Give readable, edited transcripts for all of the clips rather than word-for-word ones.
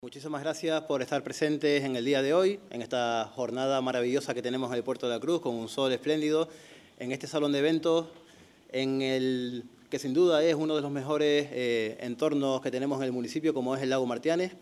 Muchísimas gracias por estar presentes en el día de hoy, en esta jornada maravillosa que tenemos en el Puerto de la Cruz, con un sol espléndido, en este salón de eventos, que sin duda es uno de los mejores entornos que tenemos en el municipio, como es el Lago Martianes.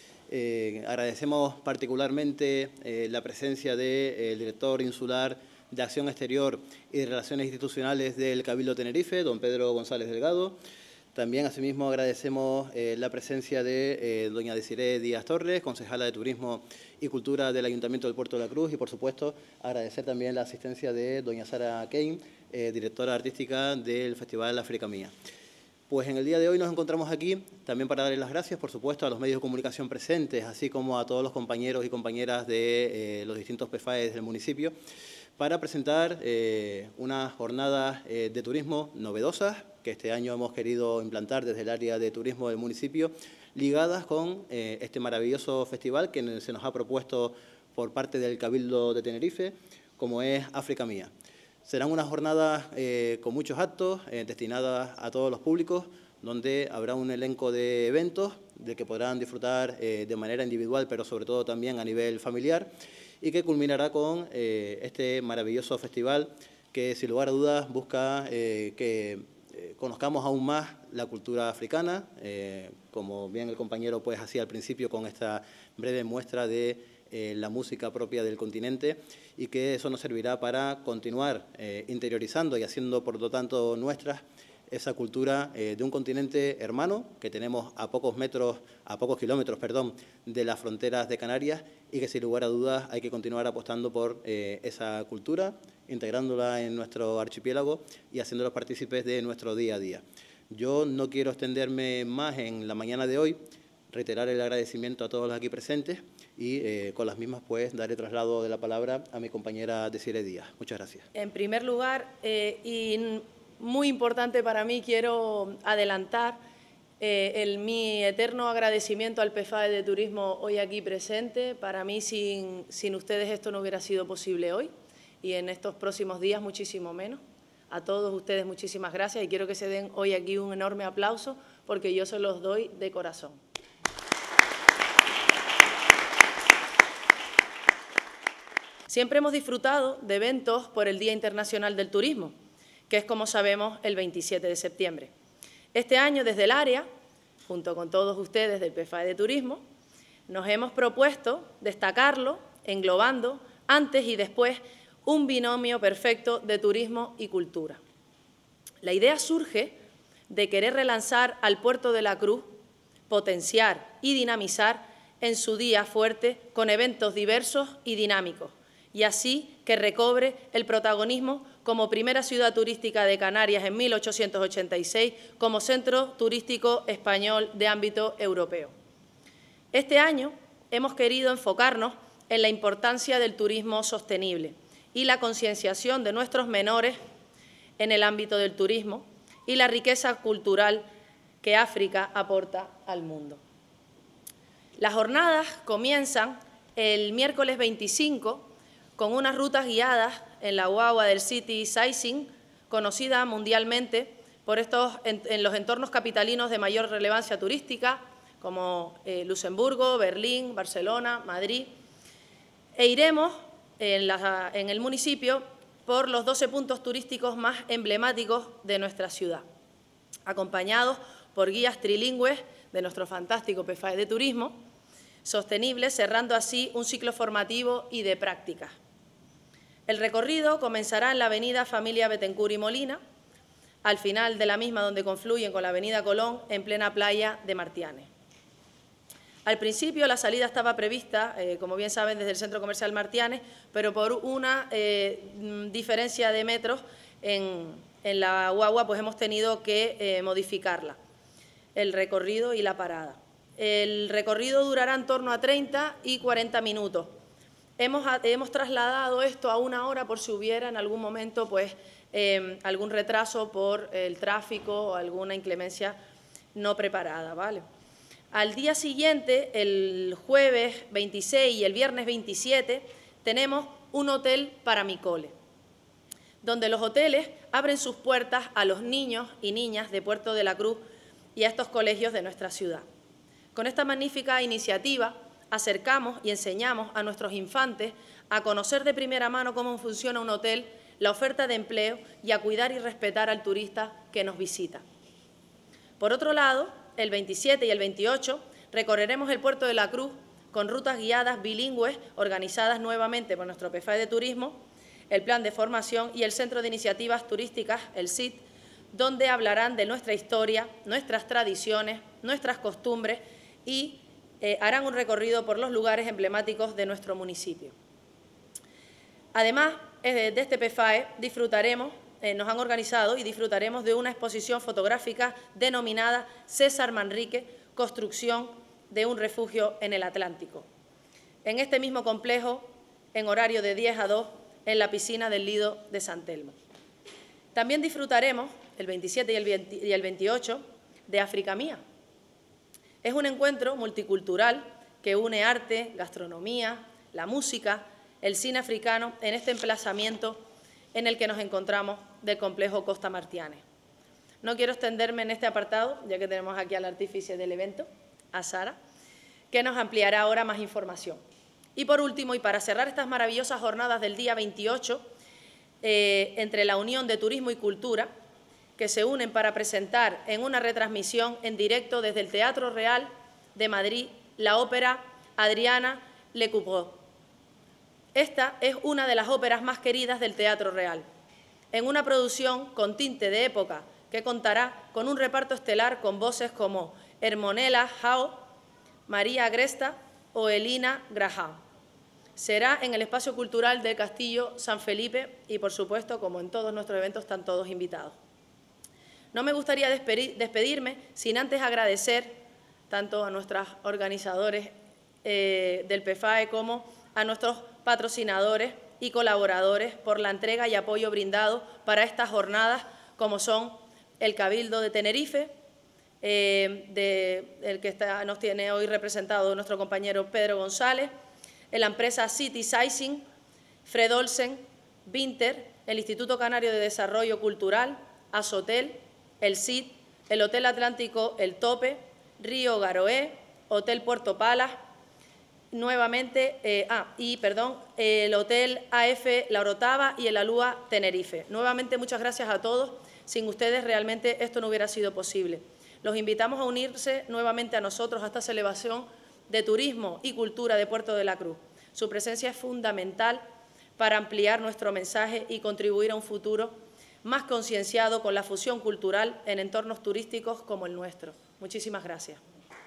Agradecemos particularmente la presencia del director insular de Acción Exterior y de Relaciones Institucionales del Cabildo Tenerife, don Pedro González Delgado. También, asimismo, agradecemos la presencia de doña Desiré Díaz Torres, concejala de Turismo y Cultura del Ayuntamiento del Puerto de la Cruz, y, por supuesto, agradecer también la asistencia de doña Sara Kane, directora artística del Festival África Mía. Pues en el día de hoy nos encontramos aquí también para darles las gracias, por supuesto, a los medios de comunicación presentes, así como a todos los compañeros y compañeras de los distintos PFAEs del municipio, para presentar unas jornadas de turismo novedosas que este año hemos querido implantar desde el área de turismo del municipio, ligadas con este maravilloso festival que se nos ha propuesto por parte del Cabildo de Tenerife, como es África Mía. Serán unas jornadas con muchos actos destinadas a todos los públicos, donde habrá un elenco de eventos de que podrán disfrutar de manera individual, pero sobre todo también a nivel familiar, y que culminará con este maravilloso festival que, sin lugar a dudas, busca que conozcamos aún más la cultura africana, como bien el compañero pues hacía al principio con esta breve muestra de la música propia del continente, y que eso nos servirá para continuar interiorizando y haciendo, por lo tanto, nuestras esa cultura de un continente hermano que tenemos a pocos kilómetros, de las fronteras de Canarias, y que sin lugar a dudas hay que continuar apostando por esa cultura, integrándola en nuestro archipiélago y haciéndolos partícipes de nuestro día a día. Yo no quiero extenderme más en la mañana de hoy, reiterar el agradecimiento a todos los aquí presentes y con las mismas pues daré traslado de la palabra a mi compañera Desiré Díaz. Muchas gracias. En primer lugar, y muy importante para mí, quiero adelantar mi eterno agradecimiento al PFAE de Turismo hoy aquí presente. Para mí, sin ustedes esto no hubiera sido posible hoy, y en estos próximos días muchísimo menos. A todos ustedes muchísimas gracias, y quiero que se den hoy aquí un enorme aplauso, porque yo se los doy de corazón. Siempre hemos disfrutado de eventos por el Día Internacional del Turismo, que es, como sabemos, el 27 de septiembre. Este año, desde el área, junto con todos ustedes del PFAE de Turismo, nos hemos propuesto destacarlo, englobando antes y después un binomio perfecto de turismo y cultura. La idea surge de querer relanzar al Puerto de la Cruz, potenciar y dinamizar en su día fuerte con eventos diversos y dinámicos, y así que recobre el protagonismo como primera ciudad turística de Canarias en 1886, como centro turístico español de ámbito europeo. Este año hemos querido enfocarnos en la importancia del turismo sostenible y la concienciación de nuestros menores en el ámbito del turismo y la riqueza cultural que África aporta al mundo. Las jornadas comienzan el miércoles 25 con unas rutas guiadas en la guagua del City Sightseeing, conocida mundialmente en los entornos capitalinos de mayor relevancia turística, como Luxemburgo, Berlín, Barcelona, Madrid, e iremos en el municipio por los 12 puntos turísticos más emblemáticos de nuestra ciudad, acompañados por guías trilingües de nuestro fantástico PFAE de Turismo Sostenible, cerrando así un ciclo formativo y de prácticas. El recorrido comenzará en la avenida Familia Betancur y Molina, al final de la misma, donde confluyen con la avenida Colón, en plena playa de Martianes. Al principio la salida estaba prevista, como bien saben, desde el Centro Comercial Martianes, pero por una diferencia de metros en la guagua pues hemos tenido que modificarla, el recorrido y la parada. El recorrido durará en torno a 30 y 40 minutos. Hemos trasladado esto a 1 hora por si hubiera en algún momento pues, algún retraso por el tráfico o alguna inclemencia no preparada, ¿vale? Al día siguiente, el jueves 26 y el viernes 27, tenemos un hotel para mi cole, donde los hoteles abren sus puertas a los niños y niñas de Puerto de la Cruz y a estos colegios de nuestra ciudad. Con esta magnífica iniciativa acercamos y enseñamos a nuestros infantes a conocer de primera mano cómo funciona un hotel, la oferta de empleo y a cuidar y respetar al turista que nos visita. Por otro lado, el 27 y el 28 recorreremos el Puerto de la Cruz con rutas guiadas bilingües organizadas nuevamente por nuestro PFAE de Turismo, el Plan de Formación y el Centro de Iniciativas Turísticas, el CIT, donde hablarán de nuestra historia, nuestras tradiciones, nuestras costumbres y harán un recorrido por los lugares emblemáticos de nuestro municipio. Además, de este PFAE disfrutaremos, nos han organizado y disfrutaremos de una exposición fotográfica denominada César Manrique, construcción de un refugio en el Atlántico. En este mismo complejo, en horario de 10 a 2, en la piscina del Lido de San Telmo. También disfrutaremos, el 27 y el 28, de África Mía. Es un encuentro multicultural que une arte, gastronomía, la música, el cine africano en este emplazamiento en el que nos encontramos del complejo Costa Martianes. No quiero extenderme en este apartado, ya que tenemos aquí al artífice del evento, a Sara, que nos ampliará ahora más información. Y por último, y para cerrar estas maravillosas jornadas del día 28, entre la Unión de Turismo y Cultura, que se unen para presentar en una retransmisión en directo desde el Teatro Real de Madrid la ópera Adriana Lecouvreur. Esta es una de las óperas más queridas del Teatro Real, en una producción con tinte de época que contará con un reparto estelar con voces como Hermonella Hao, María Agresta o Elina Graham. Será en el Espacio Cultural del Castillo San Felipe y, por supuesto, como en todos nuestros eventos, están todos invitados. No me gustaría despedirme sin antes agradecer tanto a nuestros organizadores del PFAE como a nuestros patrocinadores y colaboradores por la entrega y apoyo brindado para estas jornadas, como son el Cabildo de Tenerife, el que nos tiene hoy representado nuestro compañero Pedro González, la empresa City Sizing, Fred Olsen, Vinter, el Instituto Canario de Desarrollo Cultural, Asotel, el CID, el Hotel Atlántico El Tope, Río Garoé, Hotel Puerto Palas, nuevamente, el Hotel AF La Orotava y el Alúa Tenerife. Nuevamente, muchas gracias a todos. Sin ustedes realmente esto no hubiera sido posible. Los invitamos a unirse nuevamente a nosotros a esta celebración de turismo y cultura de Puerto de la Cruz. Su presencia es fundamental para ampliar nuestro mensaje y contribuir a un futuro más concienciado con la fusión cultural en entornos turísticos como el nuestro. Muchísimas gracias.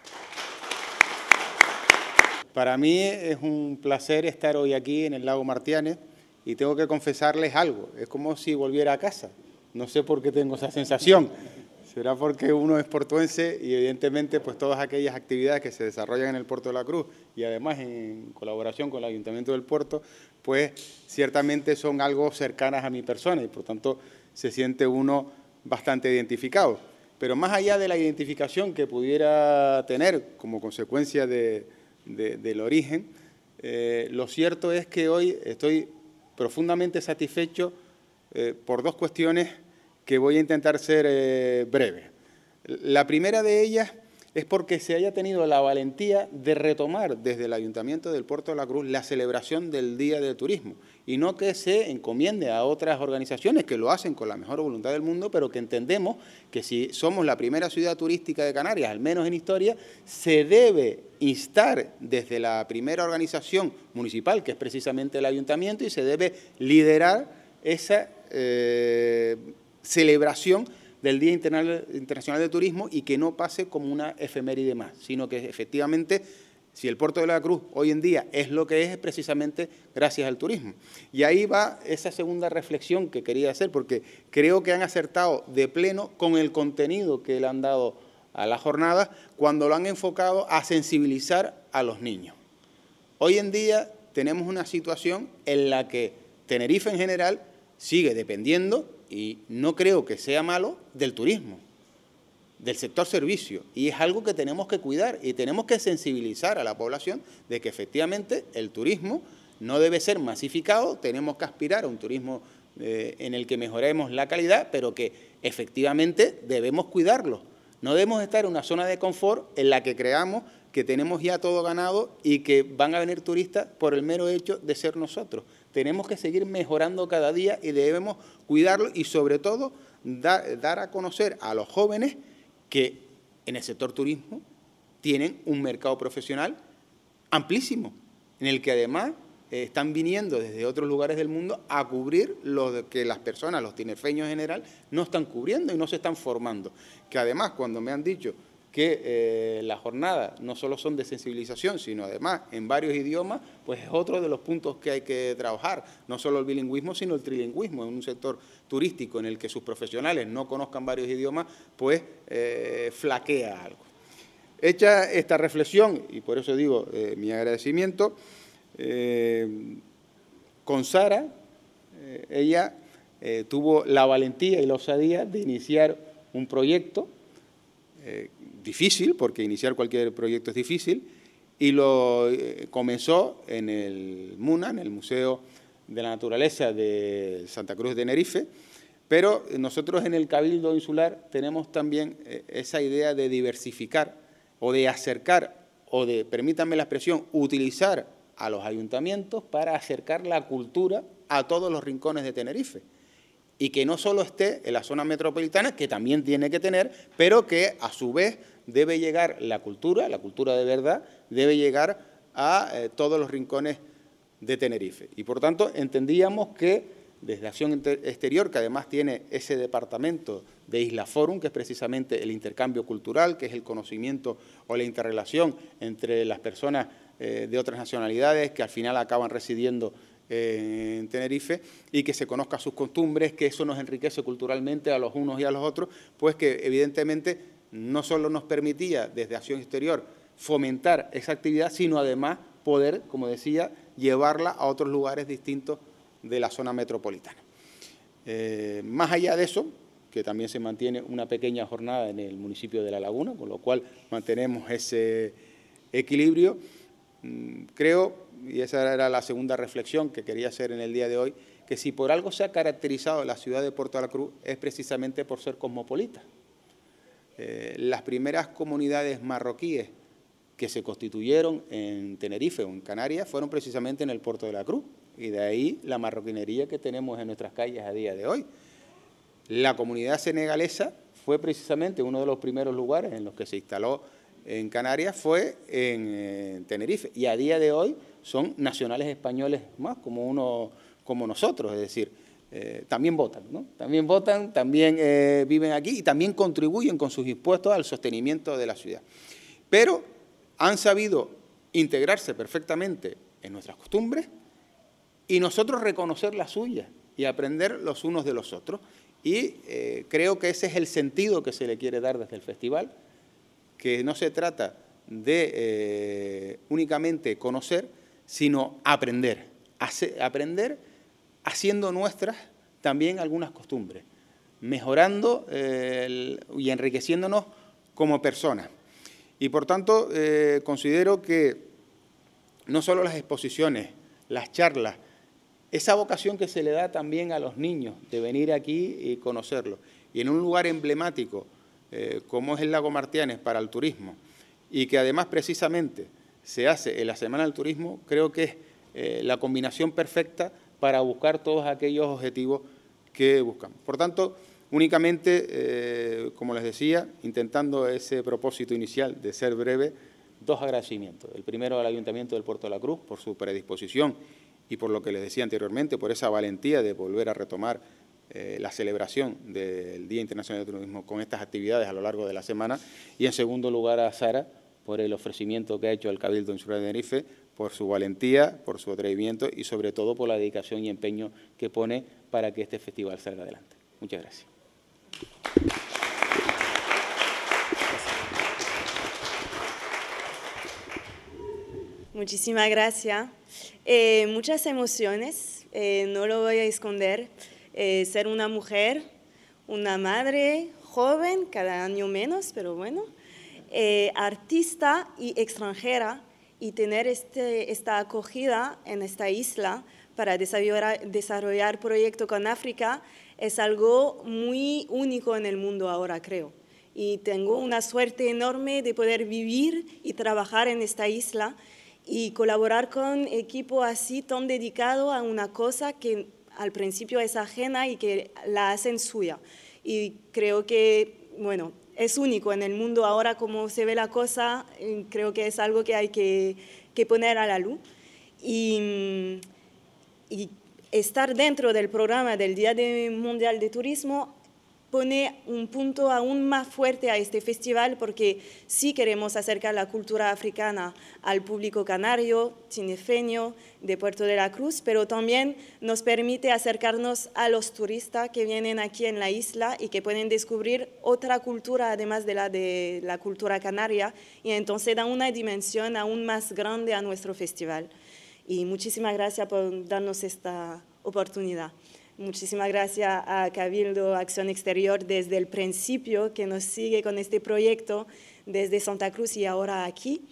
Para mí es un placer estar hoy aquí en el Lago Martianes y tengo que confesarles algo. Es como si volviera a casa. No sé por qué tengo esa sensación. Será porque uno es portuense y evidentemente pues todas aquellas actividades que se desarrollan en el Puerto de la Cruz y además en colaboración con el Ayuntamiento del Puerto, pues ciertamente son algo cercanas a mi persona y por tanto se siente uno bastante identificado. Pero más allá de la identificación que pudiera tener como consecuencia del origen, lo cierto es que hoy estoy profundamente satisfecho por dos cuestiones que voy a intentar ser breve. La primera de ellas es porque se haya tenido la valentía de retomar desde el Ayuntamiento del Puerto de la Cruz la celebración del Día del Turismo y no que se encomiende a otras organizaciones que lo hacen con la mejor voluntad del mundo, pero que entendemos que si somos la primera ciudad turística de Canarias, al menos en historia, se debe instar desde la primera organización municipal, que es precisamente el Ayuntamiento, y se debe liderar esa celebración del Día Internacional del Turismo y que no pase como una efeméride más, sino que efectivamente, si el Puerto de la Cruz hoy en día es lo que es precisamente gracias al turismo. Y ahí va esa segunda reflexión que quería hacer, porque creo que han acertado de pleno con el contenido que le han dado a la jornada cuando lo han enfocado a sensibilizar a los niños. Hoy en día tenemos una situación en la que Tenerife en general sigue dependiendo, y no creo que sea malo, del turismo, del sector servicio. Y es algo que tenemos que cuidar y tenemos que sensibilizar a la población de que efectivamente el turismo no debe ser masificado, tenemos que aspirar a un turismo en el que mejoremos la calidad, pero que efectivamente debemos cuidarlo. No debemos estar en una zona de confort en la que creamos que tenemos ya todo ganado y que van a venir turistas por el mero hecho de ser nosotros. Tenemos que seguir mejorando cada día y debemos cuidarlo y, sobre todo, dar a conocer a los jóvenes que en el sector turismo tienen un mercado profesional amplísimo, en el que además están viniendo desde otros lugares del mundo a cubrir lo que las personas, los tinerfeños en general, no están cubriendo y no se están formando. Que además, cuando me han dicho que las jornadas no solo son de sensibilización, sino además en varios idiomas, pues es otro de los puntos que hay que trabajar, no solo el bilingüismo, sino el trilingüismo. En un sector turístico en el que sus profesionales no conozcan varios idiomas, pues flaquea algo. Hecha esta reflexión, y por eso digo mi agradecimiento, con Sara, ella tuvo la valentía y la osadía de iniciar un proyecto difícil, porque iniciar cualquier proyecto es difícil, y lo comenzó en el MUNA, en el Museo de la Naturaleza de Santa Cruz de Tenerife, pero nosotros en el Cabildo Insular tenemos también esa idea de diversificar o de acercar, o de, permítanme la expresión, utilizar a los ayuntamientos para acercar la cultura a todos los rincones de Tenerife. Y que no solo esté en la zona metropolitana, que también tiene que tener, pero que a su vez debe llegar la cultura de verdad, debe llegar a todos los rincones de Tenerife. Y por tanto entendíamos que desde Acción Exterior, que además tiene ese departamento de Isla Forum, que es precisamente el intercambio cultural, que es el conocimiento o la interrelación entre las personas de otras nacionalidades que al final acaban residiendo en Tenerife, y que se conozca sus costumbres, que eso nos enriquece culturalmente a los unos y a los otros, pues que evidentemente no solo nos permitía desde Acción Exterior fomentar esa actividad, sino además poder, como decía, llevarla a otros lugares distintos de la zona metropolitana. Más allá de eso, que también se mantiene una pequeña jornada en el municipio de La Laguna, con lo cual mantenemos ese equilibrio, creo, y esa era la segunda reflexión que quería hacer en el día de hoy, que si por algo se ha caracterizado la ciudad de Puerto de la Cruz es precisamente por ser cosmopolita. Las primeras comunidades marroquíes que se constituyeron en Tenerife o en Canarias fueron precisamente en el Puerto de la Cruz, y de ahí la marroquinería que tenemos en nuestras calles a día de hoy. La comunidad senegalesa fue precisamente uno de los primeros lugares en los que se instaló en Canarias, fue en Tenerife, y a día de hoy son nacionales españoles más como nosotros, es decir, también votan, ¿no? También votan, también viven aquí y también contribuyen con sus impuestos al sostenimiento de la ciudad. Pero han sabido integrarse perfectamente en nuestras costumbres y nosotros reconocer las suyas y aprender los unos de los otros. Y creo que ese es el sentido que se le quiere dar desde el festival, que no se trata de únicamente conocer, sino aprender, aprender haciendo nuestras también algunas costumbres, mejorando y enriqueciéndonos como personas. Y por tanto considero que no solo las exposiciones, las charlas, esa vocación que se le da también a los niños de venir aquí y conocerlo, y en un lugar emblemático como es el Lago Martianes para el turismo, y que además precisamente se hace en la Semana del Turismo, creo que es la combinación perfecta para buscar todos aquellos objetivos que buscamos. Por tanto, únicamente, como les decía, intentando ese propósito inicial de ser breve, dos agradecimientos. El primero al Ayuntamiento del Puerto de la Cruz por su predisposición y por lo que les decía anteriormente, por esa valentía de volver a retomar la celebración del Día Internacional del Turismo con estas actividades a lo largo de la semana. Y en segundo lugar a Sara por el ofrecimiento que ha hecho al Cabildo Insular de Tenerife, por su valentía, por su atrevimiento y sobre todo por la dedicación y empeño que pone para que este festival salga adelante. Muchas gracias. Muchísimas gracias. Muchas emociones, no lo voy a esconder. Ser una mujer, una madre joven, cada año menos, pero bueno, artista y extranjera, y tener esta acogida en esta isla para desarrollar proyectos con África es algo muy único en el mundo ahora, creo. y tengo una suerte enorme de poder vivir y trabajar en esta isla y colaborar con equipo así tan dedicado a una cosa que al principio es ajena y que la hacen suya. Y creo que, bueno, es único en el mundo ahora como se ve la cosa, creo que es algo que hay que poner a la luz. Y estar dentro del programa del Día Mundial de Turismo pone un punto aún más fuerte a este festival porque sí queremos acercar la cultura africana al público canario, tinefeño, de Puerto de la Cruz, pero también nos permite acercarnos a los turistas que vienen aquí en la isla y que pueden descubrir otra cultura además de la cultura canaria y entonces da una dimensión aún más grande a nuestro festival. Y muchísimas gracias por darnos esta oportunidad. Muchísimas gracias a Cabildo Acción Exterior desde el principio, que nos sigue con este proyecto desde Santa Cruz y ahora aquí.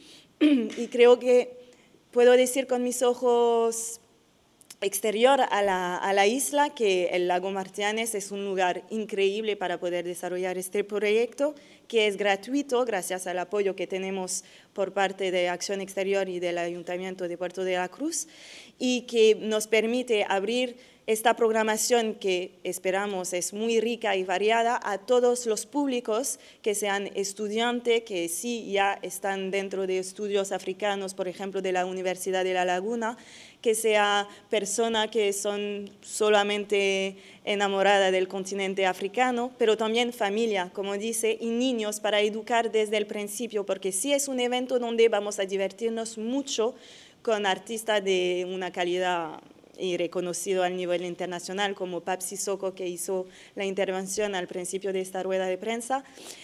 Y creo que puedo decir con mis ojos exterior a la isla que el lago Martianes es un lugar increíble para poder desarrollar este proyecto, que es gratuito gracias al apoyo que tenemos por parte de Acción Exterior y del Ayuntamiento de Puerto de la Cruz, y que nos permite abrir esta programación que esperamos es muy rica y variada a todos los públicos, que sean estudiantes, que sí ya están dentro de estudios africanos, por ejemplo, de la Universidad de La Laguna, que sea personas que son solamente enamoradas del continente africano, pero también familia, como dice, y niños para educar desde el principio, porque sí es un evento donde vamos a divertirnos mucho con artistas de una calidad y reconocido a nivel internacional, como Pape Sissoko, que hizo la intervención al principio de esta rueda de prensa,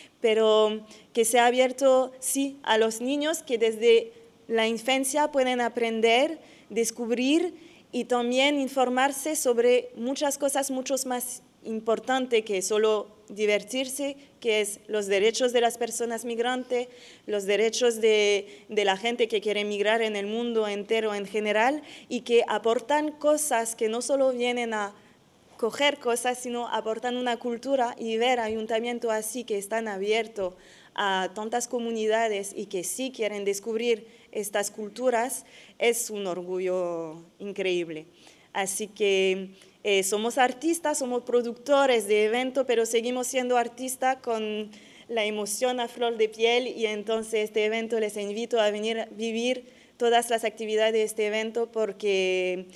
pero que se ha abierto, sí, a los niños que desde la infancia pueden aprender, descubrir y también informarse sobre muchas cosas mucho más importantes que solo divertirse, que es los derechos de las personas migrantes, los derechos de la gente que quiere migrar en el mundo entero en general y que aportan cosas que no solo vienen a coger cosas, sino aportan una cultura, y ver ayuntamientos así que están abiertos a tantas comunidades y que sí quieren descubrir estas culturas es un orgullo increíble. Así que somos artistas, somos productores de eventos, pero seguimos siendo artistas con la emoción a flor de piel, y entonces este evento les invito a venir a vivir todas las actividades de este evento porque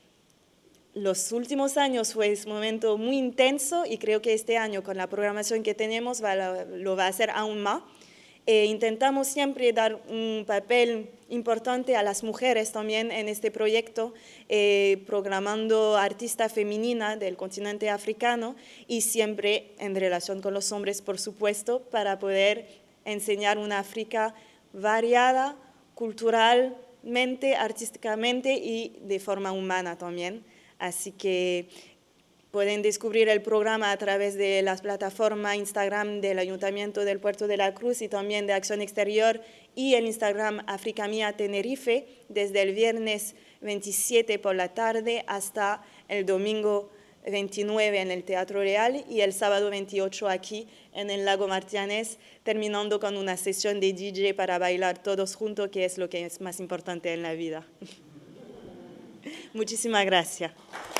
los últimos años fue un momento muy intenso y creo que este año con la programación que tenemos lo va a hacer aún más. Intentamos siempre dar un papel importante a las mujeres también en este proyecto, programando artistas femeninas del continente africano y siempre en relación con los hombres, por supuesto, para poder enseñar una África variada, culturalmente, artísticamente y de forma humana también. Así que pueden descubrir el programa a través de las plataformas Instagram del Ayuntamiento del Puerto de la Cruz y también de Acción Exterior y el Instagram África Mía Tenerife desde el viernes 27 por la tarde hasta el domingo 29 en el Teatro Real y el sábado 28 aquí en el Lago Martianes, terminando con una sesión de DJ para bailar todos juntos, que es lo que es más importante en la vida. Muchísimas gracias.